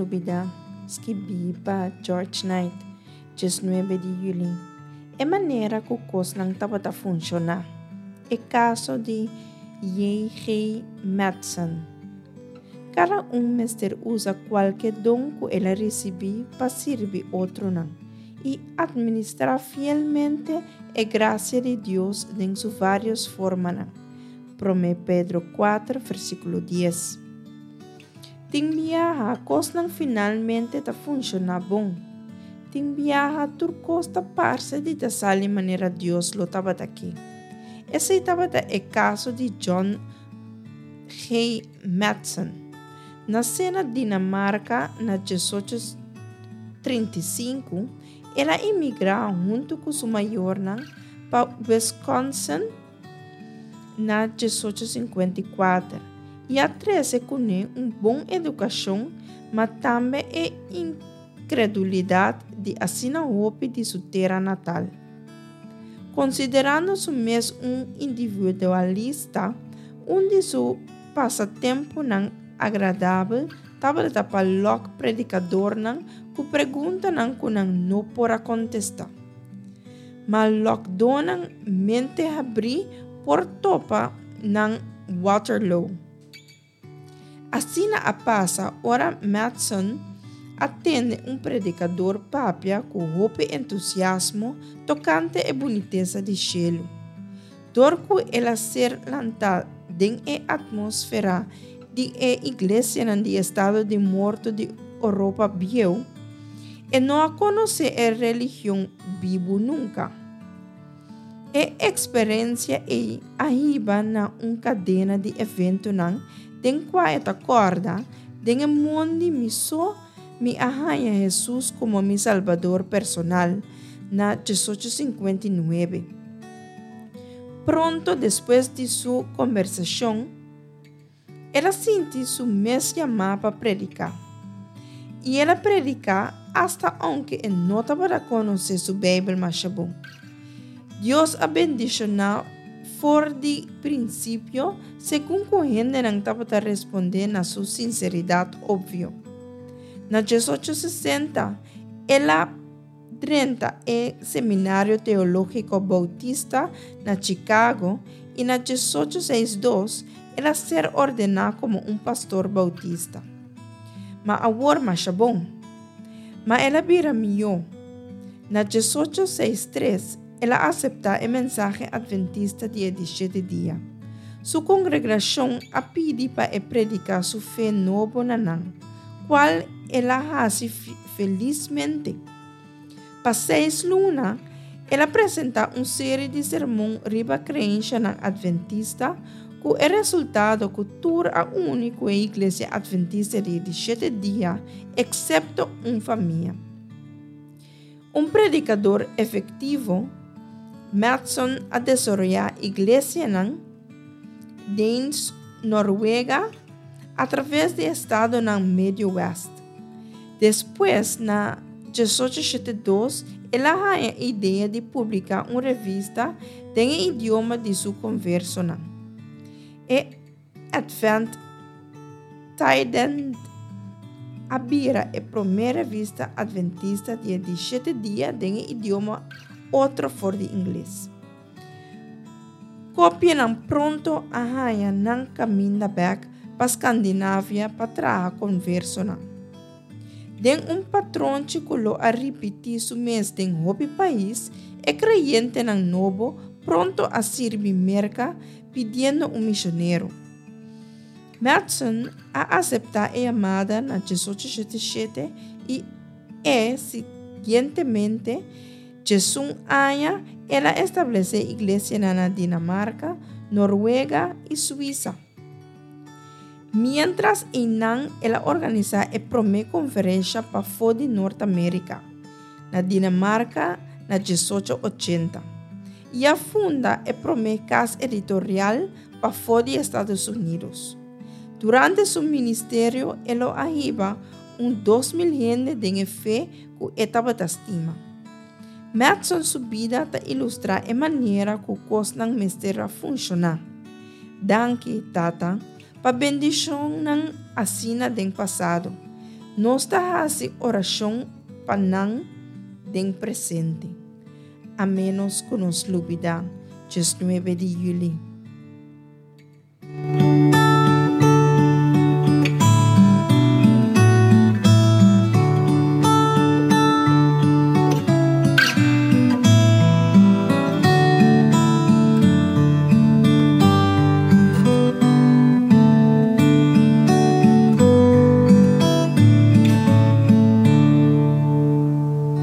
vida escrevi para George Knight, 19 de julho. É maneira que o coisa não estava a funcionar. É caso de J.G. Madsen. Cada mestre usa qualquer dom que ele recebe para servir outro não, e administrar fielmente a graça de Deus em suas várias formas. 1 Pedro 4, versículo 10. Tem viaja, coisa não finalmente está funcionar bom. Tem viaja, tur costa parte de da sala maneira Deus lo estava aqui. Esse estava é caso de John G. Madsen. Nasceu na Dinamarca na 1835, ela emigrou junto com sua maior para Wisconsin na 1854 e a treze com uma boa educação, mas também a incredulidade de assinar roupa de sua terra natal. Considerando-se mesmo individualista, de seu passatempo não agradável estava para o predicador que pergunta que não pode contestar. Mas o mente abrir por topa Waterloo. Assim a passa, ora Madsen atende predicador papia com roupa e entusiasmo tocante a boniteza de cielo. Dorco ela ser lançada em a atmosfera de a igreja no estado de morto de Europa viu e não a conhecer a religião vivo nunca. A experiência é arriba na cadena de evento den qual acorda den mundo me arranha Jesus como mi salvador personal na 1859. Pronto depois de sua conversação, ela sente sua mês chamada para predicar. E ela predica hasta aunque não estava conhecer sua Bíblia mais bom. Deus a bendicionou for de princípio, segundo a gente não estava a responder na sua sinceridade óbvio. Na 1860, ela entra no Seminário Teológico Bautista na Chicago e na 1862 ela ser ordenada como pastor bautista. Mas agora mais bom. Mas ela vira melhor. Na 1863, ela aceita a mensagem adventista de 17 dias. Sua congregação a pede para predicar sua fé novo nanang, qual ela faz felizmente. Para 6 lunas, ela apresenta série de sermões riba crença na adventista, que é resultado que toda a única igreja adventista de 17 dias, excepto uma família. Predicador efetivo, Madsen a desarrollar igreja em Noruega através do estado no Medio Oeste. Depois, na 1872, ela tem a ideia de publicar uma revista em idioma de sua conversão. E Advent Tident abrirá a primeira revista adventista de 17 dias em idioma outro for de inglês. Cópia não pronto a raia não caminha back para Escandinávia para trazer conversão. Den patrão que lo a repetir su mês em hobby país é creyente ng novo pronto a servir merca pedindo missioneiro. Madsen a aceitar a chamada na 1877 e seguintemente Jesus año ela estabelece igreja na Dinamarca, Noruega e Suíça. Mientras Inan ela organiza a primeira conferência para fora de Norte-América, na Dinamarca, na 1880, e a funda a primeira casa editorial para fora dos Estados Unidos. Durante seu ministério, ela arriba 2.000 gente de fé que estava da estima. Madsen sua vida ta ilustra a maneira que o coisa não mistério funciona. Danke, tata, para bendição não assina do passado. Nós está haciendo oração para não den presente. A menos que nos olvidar, 9 de julho.